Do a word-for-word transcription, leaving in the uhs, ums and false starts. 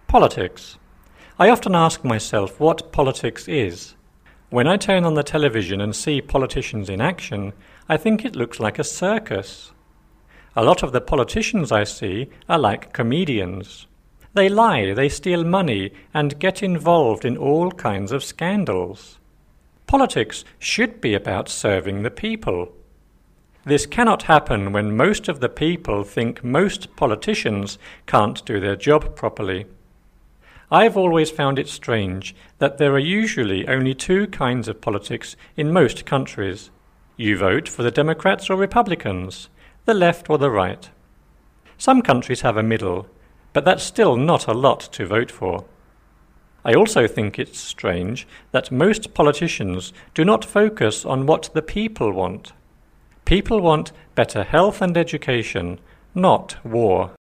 Politics. I often ask myself what politics is. When I turn on the television and see politicians in action, I think it looks like a circus. A lot of the politicians I see are like comedians. They lie, they steal money, and get involved in all kinds of scandals. Politics should be about serving the people. This cannot happen when most of the people think most politicians can't do their job properly. I've always found it strange that there are usually only two kinds of politics in most countries. You vote for the Democrats or Republicans, the left or the right. Some countries have a middle, but that's still not a lot to vote for. I also think it's strange that most politicians do not focus on what the people want. People want better health and education, not war.